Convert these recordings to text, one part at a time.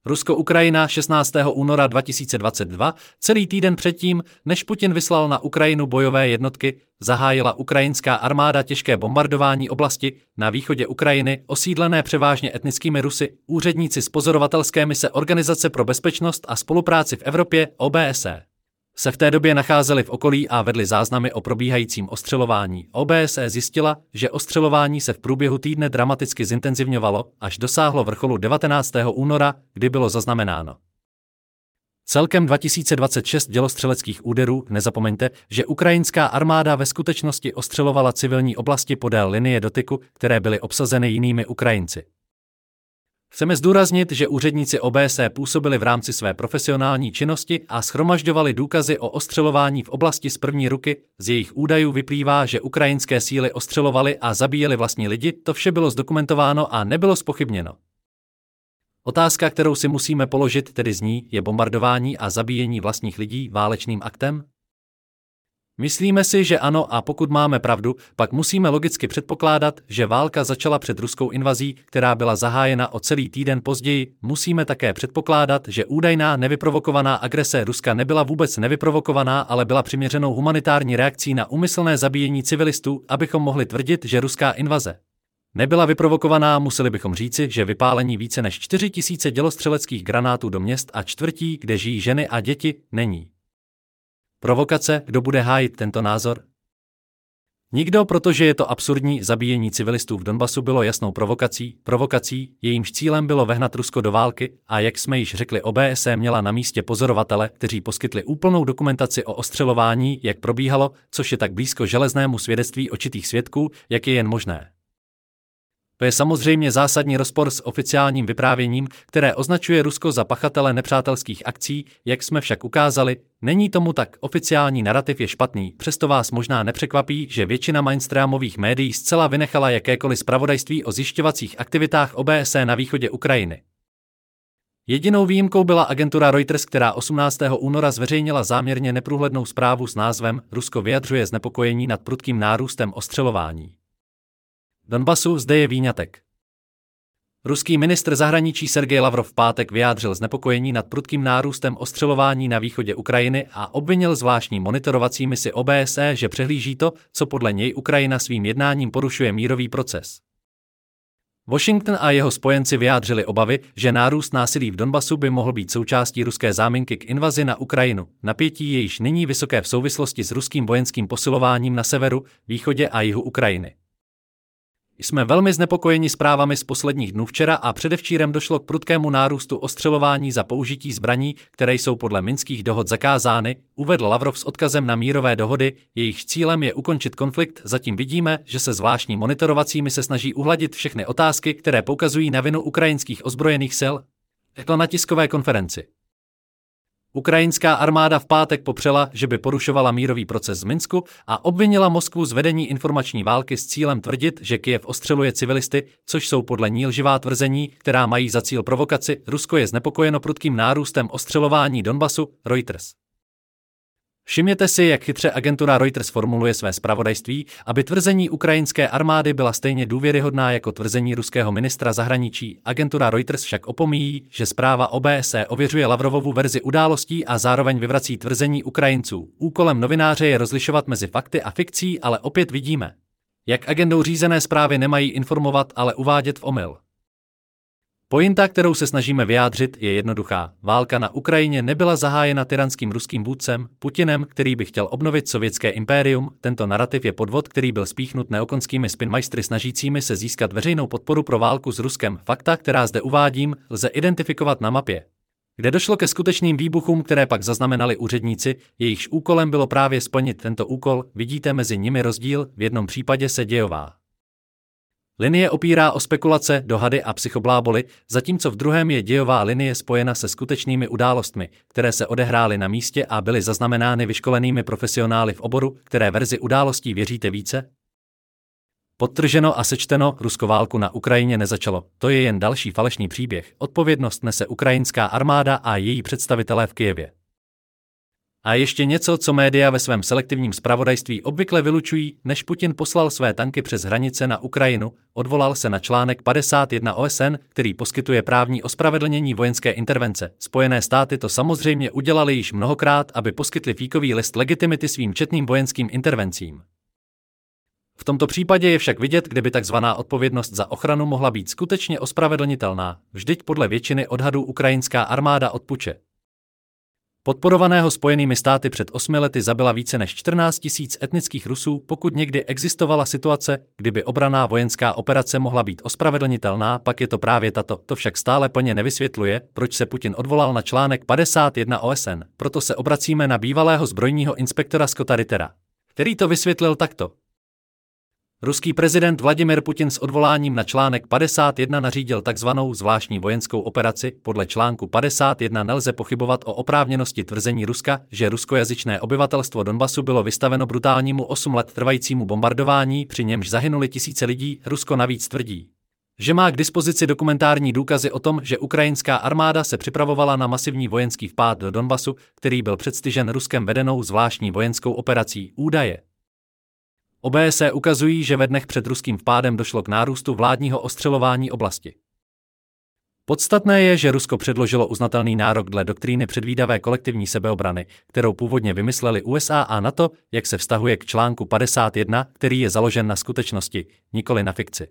Rusko-Ukrajina 16. února 2022, celý týden předtím, než Putin vyslal na Ukrajinu bojové jednotky, zahájila ukrajinská armáda těžké bombardování oblasti na východě Ukrajiny, osídlené převážně etnickými Rusy. Úředníci z pozorovatelské mise Organizace pro bezpečnost a spolupráci v Evropě OBSE se v té době nacházeli v okolí a vedli záznamy o probíhajícím ostřelování. OBSE zjistila, že ostřelování se v průběhu týdne dramaticky zintenzivňovalo, až dosáhlo vrcholu 19. února, kdy bylo zaznamenáno celkem 2026 dělostřeleckých úderů. Nezapomeňte, že ukrajinská armáda ve skutečnosti ostřelovala civilní oblasti podél linie dotyku, které byly obsazeny jinými Ukrajinci. Chceme zdůraznit, že úředníci OBSE působili v rámci své profesionální činnosti a shromažďovali důkazy o ostřelování v oblasti z první ruky. Z jejich údajů vyplývá, že ukrajinské síly ostřelovaly a zabíjeli vlastní lidi, to vše bylo zdokumentováno a nebylo zpochybněno. Otázka, kterou si musíme položit, tedy zní, je bombardování a zabíjení vlastních lidí válečným aktem? Myslíme si, že ano, a pokud máme pravdu, pak musíme logicky předpokládat, že válka začala před ruskou invazí, která byla zahájena o celý týden později. Musíme také předpokládat, že údajná nevyprovokovaná agrese Ruska nebyla vůbec nevyprovokovaná, ale byla přiměřenou humanitární reakcí na úmyslné zabíjení civilistů, abychom mohli tvrdit, že ruská invaze nebyla vyprovokovaná. Museli bychom říci, že vypálení více než 4 000 dělostřeleckých granátů do měst a čtvrtí, kde žijí ženy a děti, není provokace. Kdo bude hájit tento názor? Nikdo, protože je to absurdní. Zabíjení civilistů v Donbasu bylo jasnou provokací, jejímž cílem bylo vehnat Rusko do války a jak jsme již řekli, OBSE měla na místě pozorovatele, kteří poskytli úplnou dokumentaci o ostřelování, jak probíhalo, což je tak blízko železnému svědectví očitých svědků, jak je jen možné. To je samozřejmě zásadní rozpor s oficiálním vyprávěním, které označuje Rusko za pachatele nepřátelských akcí. Jak jsme však ukázali, není tomu tak. Oficiální narativ je špatný, přesto vás možná nepřekvapí, že většina mainstreamových médií zcela vynechala jakékoliv zpravodajství o zjišťovacích aktivitách OBSE na východě Ukrajiny. Jedinou výjimkou byla agentura Reuters, která 18. února zveřejnila záměrně neprůhlednou zprávu s názvem Rusko vyjadřuje znepokojení nad prudkým nárůstem ostřelování Donbasu. Zde je výňatek. Ruský ministr zahraničí Sergej Lavrov v pátek vyjádřil znepokojení nad prudkým nárůstem ostřelování na východě Ukrajiny a obvinil zvláštní monitorovací misi OBSE, že přehlíží to, co podle něj Ukrajina svým jednáním porušuje mírový proces. Washington a jeho spojenci vyjádřili obavy, že nárůst násilí v Donbasu by mohl být součástí ruské záminky k invazi na Ukrajinu. Napětí je již nyní vysoké v souvislosti s ruským vojenským posilováním na severu, východě a jihu Ukrajiny. Jsme velmi znepokojeni zprávami z posledních dnů. Včera a předevčírem došlo k prudkému nárůstu ostřelování za použití zbraní, které jsou podle minských dohod zakázány, uvedl Lavrov s odkazem na mírové dohody, jejichž cílem je ukončit konflikt. Zatím vidíme, že se zvláštní monitorovacími se snaží uhladit všechny otázky, které poukazují na vinu ukrajinských ozbrojených sil, řekl na tiskové konferenci. Ukrajinská armáda v pátek popřela, že by porušovala mírový proces z Minsku a obvinila Moskvu z vedení informační války s cílem tvrdit, že Kyjev ostřeluje civilisty, což jsou podle ní lživá tvrzení, která mají za cíl provokaci. Rusko je znepokojeno prudkým nárůstem ostřelování Donbasu. Reuters. Všimněte si, jak chytře agentura Reuters formuluje své zpravodajství, aby tvrzení ukrajinské armády byla stejně důvěryhodná jako tvrzení ruského ministra zahraničí. Agentura Reuters však opomíjí, že zpráva OBSE ověřuje Lavrovovu verzi událostí a zároveň vyvrací tvrzení Ukrajinců. Úkolem novináře je rozlišovat mezi fakty a fikcí, ale opět vidíme, jak agendou řízené zprávy nemají informovat, ale uvádět v omyl. Pointa, kterou se snažíme vyjádřit, je jednoduchá. Válka na Ukrajině nebyla zahájena tyranským ruským vůdcem Putinem, který by chtěl obnovit sovětské impérium. Tento narativ je podvod, který byl spíchnut neokonskými spinmajstry snažícími se získat veřejnou podporu pro válku s Ruskem. Fakta, která zde uvádím, lze identifikovat na mapě, kde došlo ke skutečným výbuchům, které pak zaznamenali úředníci, jejichž úkolem bylo právě splnit tento úkol. Vidíte mezi nimi rozdíl, v jednom případě se dějová linie opírá o spekulace, dohady a psychobláboli, zatímco v druhém je dějová linie spojena se skutečnými událostmi, které se odehrály na místě a byly zaznamenány vyškolenými profesionály v oboru. Které verzi událostí věříte více? Podtrženo a sečteno, Rusko válku na Ukrajině nezačalo. To je jen další falešný příběh. Odpovědnost nese ukrajinská armáda a její představitelé v Kyjevě. A ještě něco, co média ve svém selektivním zpravodajství obvykle vylučují, než Putin poslal své tanky přes hranice na Ukrajinu, odvolal se na článek 51 OSN, který poskytuje právní ospravedlnění vojenské intervence. Spojené státy to samozřejmě udělali již mnohokrát, aby poskytli fíkový list legitimity svým četným vojenským intervencím. V tomto případě je však vidět, kdyby takzvaná odpovědnost za ochranu mohla být skutečně ospravedlnitelná, vždyť podle většiny odhadů ukrajinská armáda od puče podporovaného Spojenými státy před 8 lety zabila více než 14 000 etnických Rusů. Pokud někdy existovala situace, kdyby obranná vojenská operace mohla být ospravedlnitelná, pak je to právě tato. To však stále plně nevysvětluje, proč se Putin odvolal na článek 51 OSN. Proto se obracíme na bývalého zbrojního inspektora Scotta Rittera, který to vysvětlil takto. Ruský prezident Vladimir Putin s odvoláním na článek 51 nařídil takzvanou zvláštní vojenskou operaci. Podle článku 51 nelze pochybovat o oprávněnosti tvrzení Ruska, že ruskojazyčné obyvatelstvo Donbasu bylo vystaveno brutálnímu 8 let trvajícímu bombardování, při němž zahynuli tisíce lidí. Rusko navíc tvrdí, že má k dispozici dokumentární důkazy o tom, že ukrajinská armáda se připravovala na masivní vojenský vpád do Donbasu, který byl předstižen Ruskem vedenou zvláštní vojenskou operací. Údaje OBSE ukazují, že ve dnech před ruským vpádem došlo k nárůstu vládního ostřelování oblasti. Podstatné je, že Rusko předložilo uznatelný nárok dle doktríny předvídavé kolektivní sebeobrany, kterou původně vymysleli USA a NATO, jak se vztahuje k článku 51, který je založen na skutečnosti, nikoli na fikci.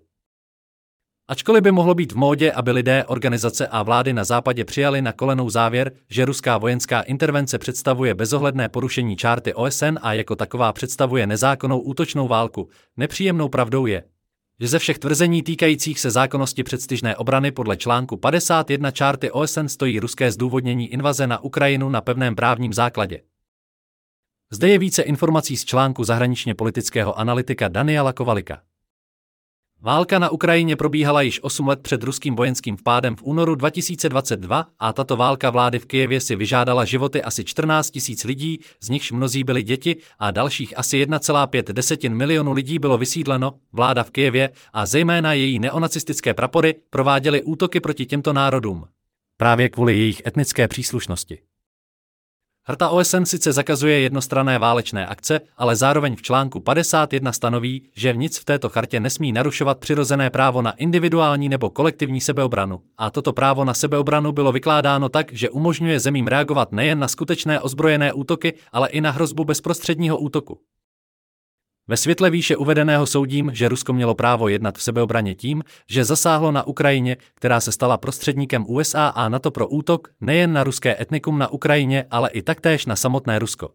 Ačkoliv by mohlo být v módě, aby lidé, organizace a vlády na západě přijali na kolenou závěr, že ruská vojenská intervence představuje bezohledné porušení čárty OSN a jako taková představuje nezákonnou útočnou válku, nepříjemnou pravdou je, že ze všech tvrzení týkajících se zákonnosti předstižné obrany podle článku 51 čárty OSN stojí ruské zdůvodnění invaze na Ukrajinu na pevném právním základě. Zde je více informací z článku zahraničně politického analytika Daniela Kovalika. Válka na Ukrajině probíhala již 8 let před ruským vojenským vpádem v únoru 2022 a tato válka vlády v Kyjevě si vyžádala životy asi 14 000 lidí, z nichž mnozí byli děti a dalších asi 1,5 milionu lidí bylo vysídleno. Vláda v Kyjevě a zejména její neonacistické prapory prováděly útoky proti těmto národům. Právě kvůli jejich etnické příslušnosti. Charta OSN sice zakazuje jednostranné válečné akce, ale zároveň v článku 51 stanoví, že nic v této chartě nesmí narušovat přirozené právo na individuální nebo kolektivní sebeobranu. A toto právo na sebeobranu bylo vykládáno tak, že umožňuje zemím reagovat nejen na skutečné ozbrojené útoky, ale i na hrozbu bezprostředního útoku. Ve světle výše uvedeného soudím, že Rusko mělo právo jednat v sebeobraně tím, že zasáhlo na Ukrajině, která se stala prostředníkem USA a NATO pro útok nejen na ruské etnikum na Ukrajině, ale i taktéž na samotné Rusko.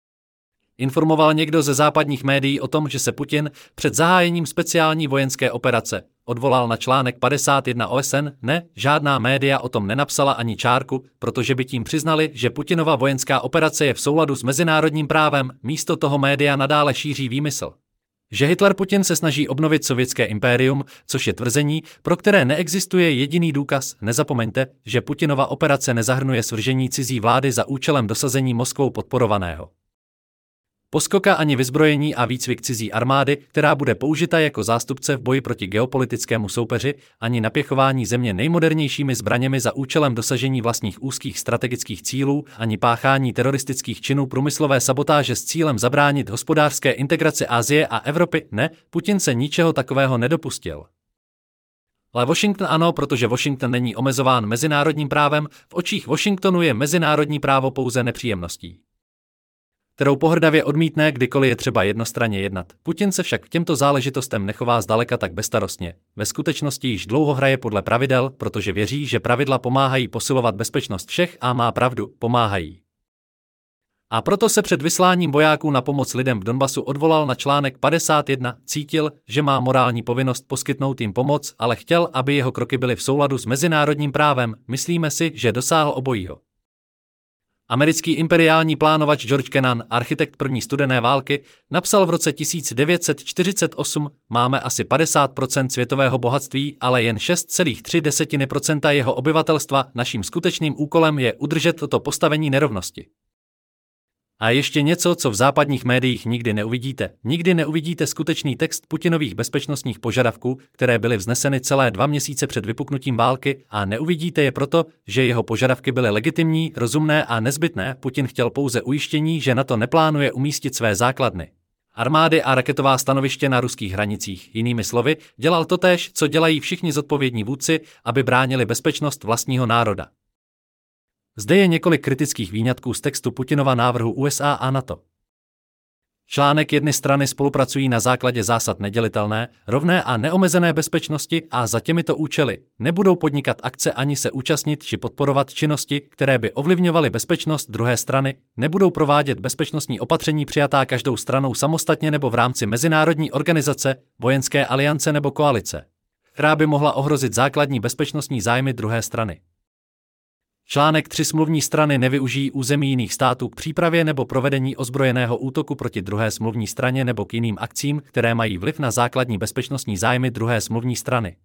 Informoval někdo ze západních médií o tom, že se Putin před zahájením speciální vojenské operace odvolal na článek 51 OSN? Ne, žádná média o tom nenapsala ani čárku, protože by tím přiznali, že Putinova vojenská operace je v souladu s mezinárodním právem. Místo toho média nadále šíří výmysl, že Hitler Putin se snaží obnovit sovětské impérium, což je tvrzení, pro které neexistuje jediný důkaz. Nezapomeňte, že Putinova operace nezahrnuje svržení cizí vlády za účelem dosazení Moskvou podporovaného poskoka ani vyzbrojení a výcvik cizí armády, která bude použita jako zástupce v boji proti geopolitickému soupeři, ani napěchování země nejmodernějšími zbraněmi za účelem dosažení vlastních úzkých strategických cílů, ani páchání teroristických činů průmyslové sabotáže s cílem zabránit hospodářské integraci Asie a Evropy. Ne, Putin se ničeho takového nedopustil. Ale Washington ano, protože Washington není omezován mezinárodním právem, v očích Washingtonu je mezinárodní právo pouze nepříjemností, kterou pohrdavě odmítne, kdykoliv je třeba jednostranně jednat. Putin se však k těmto záležitostem nechová zdaleka tak bezstarostně. Ve skutečnosti již dlouho hraje podle pravidel, protože věří, že pravidla pomáhají posilovat bezpečnost všech a má pravdu, pomáhají. A proto se před vysláním vojáků na pomoc lidem v Donbasu odvolal na článek 51, cítil, že má morální povinnost poskytnout jim pomoc, ale chtěl, aby jeho kroky byly v souladu s mezinárodním právem. Myslíme si, že dosáhl obojího. Americký imperiální plánovač George Kennan, architekt první studené války, napsal v roce 1948, máme asi 50% světového bohatství, ale jen 6,3% jeho obyvatelstva, naším skutečným úkolem je udržet toto postavení nerovnosti. A ještě něco, co v západních médiích nikdy neuvidíte. Nikdy neuvidíte skutečný text Putinových bezpečnostních požadavků, které byly vzneseny celé 2 měsíce před vypuknutím války, a neuvidíte je proto, že jeho požadavky byly legitimní, rozumné a nezbytné. Putin chtěl pouze ujištění, že NATO neplánuje umístit své základny, armády a raketová stanoviště na ruských hranicích. Jinými slovy, dělal totéž, co dělají všichni zodpovědní vůdci, aby bránili bezpečnost vlastního národa. Zde je několik kritických výňatků z textu Putinova návrhu USA a NATO. Článek: jedny strany spolupracují na základě zásad nedělitelné, rovné a neomezené bezpečnosti a za těmito účely nebudou podnikat akce ani se účastnit či podporovat činnosti, které by ovlivňovaly bezpečnost druhé strany, nebudou provádět bezpečnostní opatření přijatá každou stranou samostatně nebo v rámci mezinárodní organizace, vojenské aliance nebo koalice, která by mohla ohrozit základní bezpečnostní zájmy druhé strany. Článek 3: smluvní strany nevyužijí území jiných států k přípravě nebo provedení ozbrojeného útoku proti druhé smluvní straně nebo k jiným akcím, které mají vliv na základní bezpečnostní zájmy druhé smluvní strany.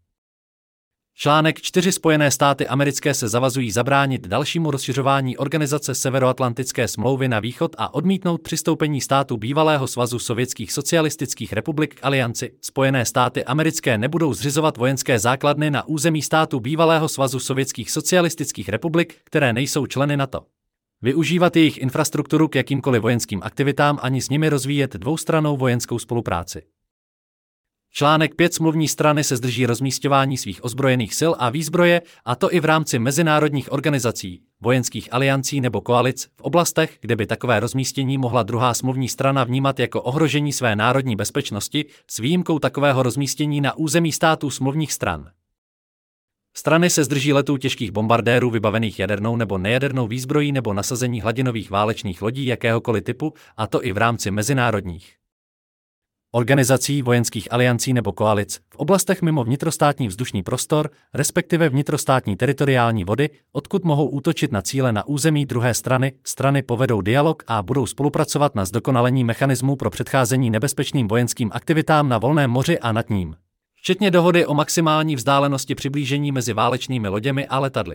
Článek 4: Spojené státy americké se zavazují zabránit dalšímu rozšiřování Organizace Severoatlantické smlouvy na východ a odmítnout přistoupení států bývalého Svazu sovětských socialistických republik k alianci. Spojené státy americké nebudou zřizovat vojenské základny na území států bývalého Svazu sovětských socialistických republik, které nejsou členy NATO. Využívat jejich infrastrukturu k jakýmkoliv vojenským aktivitám ani s nimi rozvíjet dvoustrannou vojenskou spolupráci. Článek 5: smluvní strany se zdrží rozmísťování svých ozbrojených sil a výzbroje, a to i v rámci mezinárodních organizací, vojenských aliancí nebo koalic, v oblastech, kde by takové rozmístění mohla druhá smluvní strana vnímat jako ohrožení své národní bezpečnosti, s výjimkou takového rozmístění na území států smluvních stran. Strany se zdrží letů těžkých bombardérů vybavených jadernou nebo nejadernou výzbrojí nebo nasazení hladinových válečných lodí jakéhokoliv typu, a to i v rámci mezinárodních organizací, vojenských aliancí nebo koalic, v oblastech mimo vnitrostátní vzdušný prostor, respektive vnitrostátní teritoriální vody, odkud mohou útočit na cíle na území druhé strany. Strany povedou dialog a budou spolupracovat na zdokonalení mechanismů pro předcházení nebezpečným vojenským aktivitám na volném moři a nad ním, včetně dohody o maximální vzdálenosti přiblížení mezi válečnými loděmi a letadly.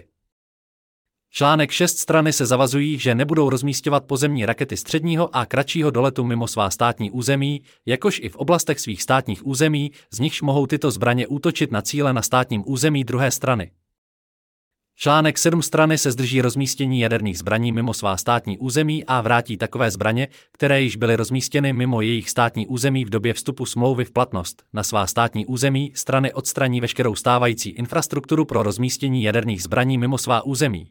Článek 6: strany se zavazují, že nebudou rozmísťovat pozemní rakety středního a kratšího doletu mimo svá státní území, jakož i v oblastech svých státních území, z nichž mohou tyto zbraně útočit na cíle na státním území druhé strany. Článek 7: strany se zdrží rozmístění jaderných zbraní mimo svá státní území a vrátí takové zbraně, které již byly rozmístěny mimo jejich státní území v době vstupu smlouvy v platnost, na svá státní území. Strany odstraní veškerou stávající infrastrukturu pro rozmístění jaderných zbraní mimo svá území.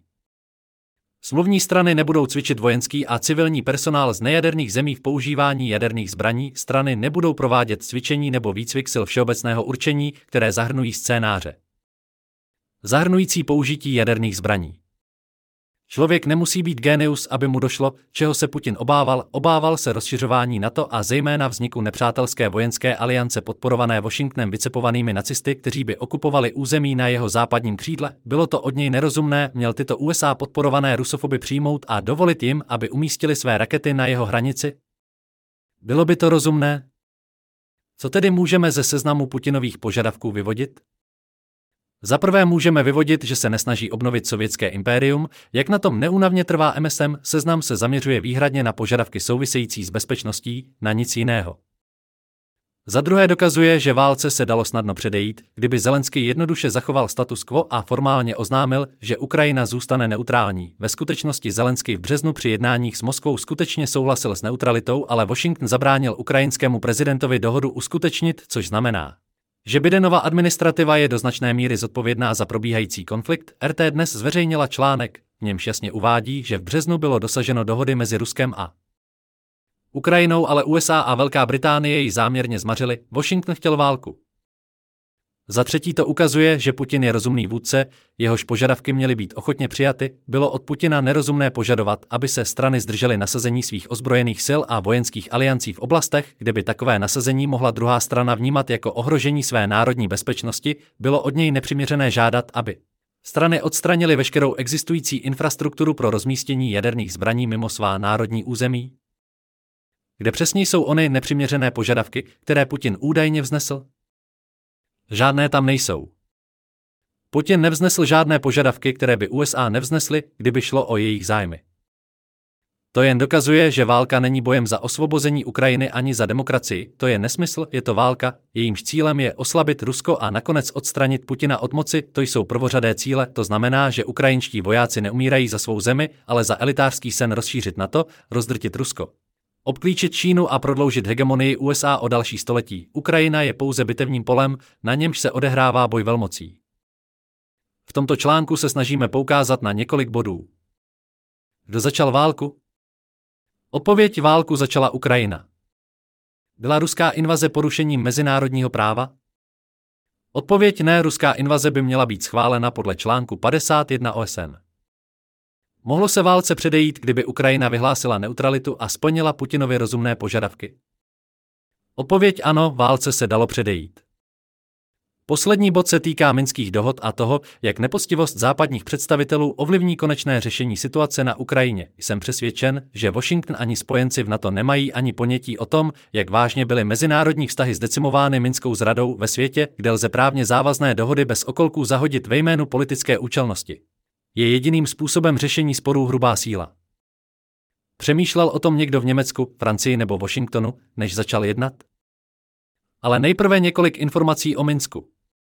Smluvní strany nebudou cvičit vojenský a civilní personál z nejaderných zemí v používání jaderných zbraní, strany nebudou provádět cvičení nebo výcvik sil všeobecného určení, které zahrnují scénáře zahrnující použití jaderných zbraní. Člověk nemusí být génius, aby mu došlo, čeho se Putin obával se rozšiřování NATO a zejména vzniku nepřátelské vojenské aliance podporované Washingtonem vycepovanými nacisty, kteří by okupovali území na jeho západním křídle. Bylo to od něj nerozumné, měl tyto USA podporované rusofoby přijmout a dovolit jim, aby umístili své rakety na jeho hranici? Bylo by to rozumné? Co tedy můžeme ze seznamu Putinových požadavků vyvodit? Za prvé můžeme vyvodit, že se nesnaží obnovit sovětské impérium, jak na tom neúnavně trvá MSM, seznam se zaměřuje výhradně na požadavky související s bezpečností, na nic jiného. Za druhé dokazuje, že válce se dalo snadno předejít, kdyby Zelenský jednoduše zachoval status quo a formálně oznámil, že Ukrajina zůstane neutrální. Ve skutečnosti Zelenský v březnu při jednáních s Moskvou skutečně souhlasil s neutralitou, ale Washington zabránil ukrajinskému prezidentovi dohodu uskutečnit, což znamená, že Bidenova administrativa je do značné míry zodpovědná za probíhající konflikt. RT dnes zveřejnila článek, v němž jasně uvádí, že v březnu bylo dosaženo dohody mezi Ruskem a Ukrajinou, ale USA a Velká Británie ji záměrně zmařily. Washington chtěl válku. Za třetí to ukazuje, že Putin je rozumný vůdce, jehož požadavky měly být ochotně přijaty. Bylo od Putina nerozumné požadovat, aby se strany zdržely nasazení svých ozbrojených sil a vojenských aliancí v oblastech, kde by takové nasazení mohla druhá strana vnímat jako ohrožení své národní bezpečnosti. Bylo od něj nepřiměřené žádat, aby strany odstranily veškerou existující infrastrukturu pro rozmístění jaderných zbraní mimo svá národní území. Kde přesně jsou ony nepřiměřené požadavky, které Putin údajně vznesl? Žádné tam nejsou. Putin nevznesl žádné požadavky, které by USA nevznesly, kdyby šlo o jejich zájmy. To jen dokazuje, že válka není bojem za osvobození Ukrajiny ani za demokracii, to je nesmysl, je to válka, jejímž cílem je oslabit Rusko a nakonec odstranit Putina od moci, to jsou prvořadé cíle, to znamená, že ukrajinští vojáci neumírají za svou zemi, ale za elitářský sen rozšířit NATO, rozdrtit Rusko. Obklíčit Čínu a prodloužit hegemonii USA o další století. Ukrajina je pouze bitevním polem, na němž se odehrává boj velmocí. V tomto článku se snažíme poukázat na několik bodů. Kdo začal válku? Odpověď: válku začala Ukrajina. Byla ruská invaze porušením mezinárodního práva? Odpověď: ne, ruská invaze by měla být schválena podle článku 51 OSN. Mohlo se válce předejít, kdyby Ukrajina vyhlásila neutralitu a splnila Putinovy rozumné požadavky? Odpověď: ano, válce se dalo předejít. Poslední bod se týká minských dohod a toho, jak nepoctivost západních představitelů ovlivní konečné řešení situace na Ukrajině. Jsem přesvědčen, že Washington ani spojenci v NATO nemají ani ponětí o tom, jak vážně byly mezinárodní vztahy zdecimovány Minskou zradou ve světě, kde lze právně závazné dohody bez okolků zahodit ve jménu politické účelnosti. Je jediným způsobem řešení sporů hrubá síla. Přemýšlel o tom někdo v Německu, Francii nebo Washingtonu, než začal jednat? Ale nejprve několik informací o Minsku.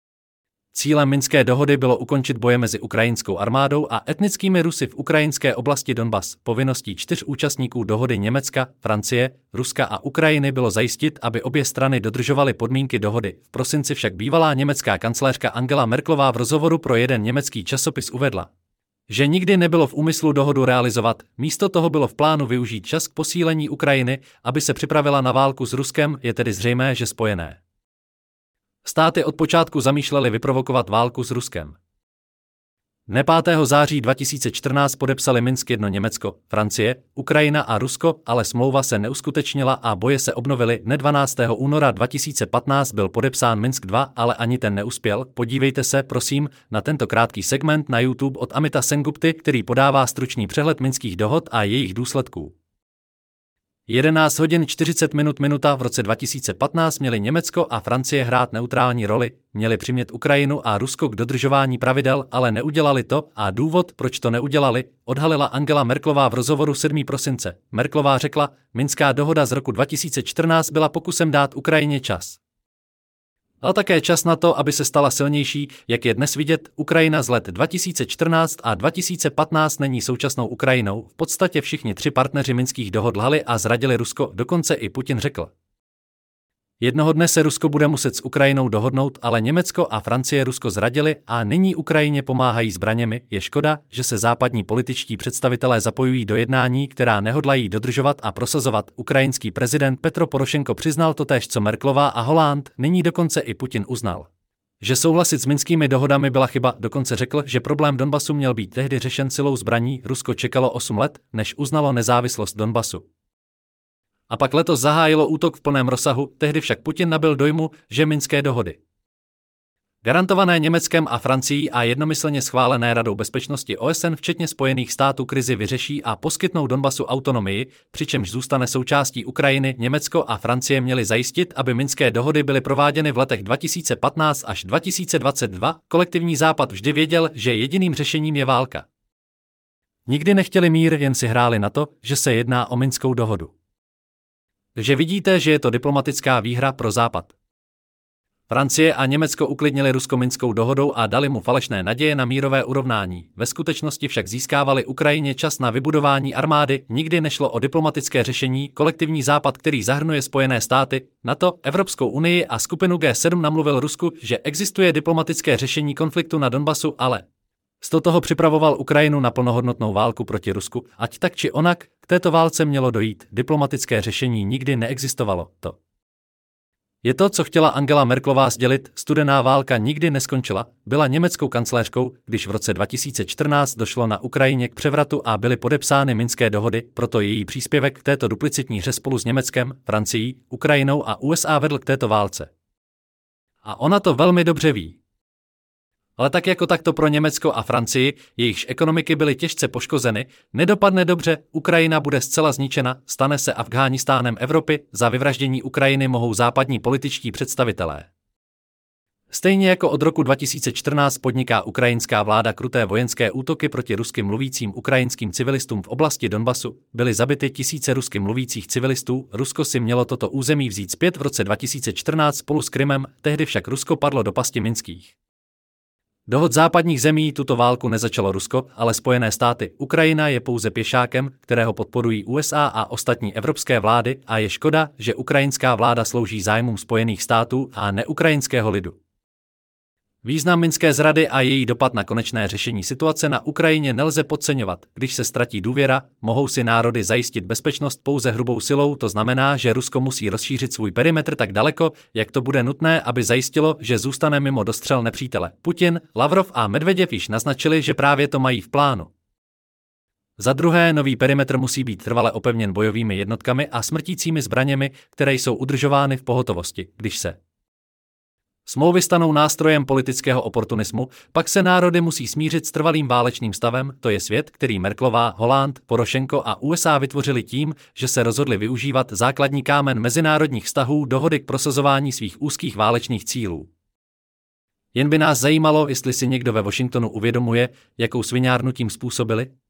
Cílem Minské dohody bylo ukončit boje mezi ukrajinskou armádou a etnickými Rusy v ukrajinské oblasti Donbas. Povinností 4 účastníků dohody Německa, Francie, Ruska a Ukrajiny bylo zajistit, aby obě strany dodržovaly podmínky dohody. V prosinci však bývalá německá kancléřka Angela Merkelová v rozhovoru pro jeden německý časopis uvedla, že nikdy nebylo v úmyslu dohodu realizovat, místo toho bylo v plánu využít čas k posílení Ukrajiny, aby se připravila na válku s Ruskem, je tedy zřejmé, že Spojené státy od počátku zamýšlely vyprovokovat válku s Ruskem. Dne 5. září 2014 podepsali Minsk 1 Německo, Francie, Ukrajina a Rusko, ale smlouva se neuskutečnila a boje se obnovily. Dne 12. února 2015 byl podepsán Minsk 2, ale ani ten neuspěl. Podívejte se, prosím, na tento krátký segment na YouTube od Amita Sengupty, který podává stručný přehled minských dohod a jejich důsledků. 11 hodin 40 minuta v roce 2015 měli Německo a Francie hrát neutrální roli, měli přimět Ukrajinu a Rusko k dodržování pravidel, ale neudělali to a důvod, proč to neudělali, odhalila Angela Merkelová v rozhovoru 7. prosince. Merkelová řekla, Minská dohoda z roku 2014 byla pokusem dát Ukrajině čas. Ale také čas na to, aby se stala silnější, jak je dnes vidět, Ukrajina z let 2014 a 2015 není současnou Ukrajinou, v podstatě všichni 3 partneři minských dohod lhali a zradili Rusko, dokonce i Putin řekl. Jednoho dne se Rusko bude muset s Ukrajinou dohodnout, ale Německo a Francie Rusko zradili a nyní Ukrajině pomáhají zbraněmi. Je škoda, že se západní političtí představitelé zapojují do jednání, která nehodlají dodržovat a prosazovat. Ukrajinský prezident Petro Porošenko přiznal totéž co Merkelová a Hollande, nyní dokonce i Putin uznal, že souhlasit s minskými dohodami byla chyba, dokonce řekl, že problém Donbasu měl být tehdy řešen silou zbraní. Rusko čekalo 8 let, než uznalo nezávislost Donbasu. A pak letos zahájilo útok v plném rozsahu, tehdy však Putin nabyl dojmu, že minské dohody, garantované Německem a Francií a jednomyslně schválené Radou bezpečnosti OSN včetně Spojených států krizi vyřeší a poskytnou Donbasu autonomii, přičemž zůstane součástí Ukrajiny. Německo a Francie měly zajistit, aby minské dohody byly prováděny v letech 2015 až 2022. Kolektivní Západ vždy věděl, že jediným řešením je válka. Nikdy nechtěli mír, jen si hráli na to, že se jedná o minskou dohodu. Takže vidíte, že je to diplomatická výhra pro Západ. Francie a Německo uklidnili Rusko minskou dohodou a dali mu falešné naděje na mírové urovnání. Ve skutečnosti však získávali Ukrajině čas na vybudování armády, nikdy nešlo o diplomatické řešení. Kolektivní Západ, který zahrnuje Spojené státy, NATO, Evropskou unii a skupinu G7 namluvil Rusku, že existuje diplomatické řešení konfliktu na Donbasu, ale z toho připravoval Ukrajinu na plnohodnotnou válku proti Rusku, ať tak či onak, k této válce mělo dojít, diplomatické řešení nikdy neexistovalo. To je to, co chtěla Angela Merkelová sdělit, studená válka nikdy neskončila, byla německou kancléřkou, když v roce 2014 došlo na Ukrajině k převratu a byly podepsány minské dohody, proto její příspěvek k této duplicitní hře spolu s Německem, Francií, Ukrajinou a USA vedl k této válce. A ona to velmi dobře ví. Ale tak jako takto pro Německo a Francii, jejichž ekonomiky byly těžce poškozeny, nedopadne dobře, Ukrajina bude zcela zničena, stane se Afghánistánem Evropy, za vyvraždění Ukrajiny mohou západní političtí představitelé Stejně jako od roku 2014 podniká ukrajinská vláda kruté vojenské útoky proti rusky mluvícím ukrajinským civilistům v oblasti Donbasu, byly zabity tisíce rusky mluvících civilistů, Rusko si mělo toto území vzít zpět v roce 2014 spolu s Krymem, tehdy však Rusko padlo do pasti minských dohod západních zemí. Tuto válku nezačalo Rusko, ale Spojené státy. Ukrajina je pouze pěšákem, kterého podporují USA a ostatní evropské vlády, a je škoda, že ukrajinská vláda slouží zájmům Spojených států a ne ukrajinského lidu. Význam minské zrady a její dopad na konečné řešení situace na Ukrajině nelze podceňovat. Když se ztratí důvěra, mohou si národy zajistit bezpečnost pouze hrubou silou, to znamená, že Rusko musí rozšířit svůj perimetr tak daleko, jak to bude nutné, aby zajistilo, že zůstane mimo dostřel nepřítele. Putin, Lavrov a Medveděv již naznačili, že právě to mají v plánu. Za druhé, nový perimetr musí být trvale opevněn bojovými jednotkami a smrtícími zbraněmi, které jsou udržovány v pohotovosti. Když se smlouvy stanou nástrojem politického oportunismu, pak se národy musí smířit s trvalým válečným stavem, to je svět, který Merkelová, Hollande, Porošenko a USA vytvořili tím, že se rozhodli využívat základní kámen mezinárodních vztahů, dohody k prosazování svých úzkých válečných cílů. Jen by nás zajímalo, jestli si někdo ve Washingtonu uvědomuje, jakou sviňárnu tím způsobili.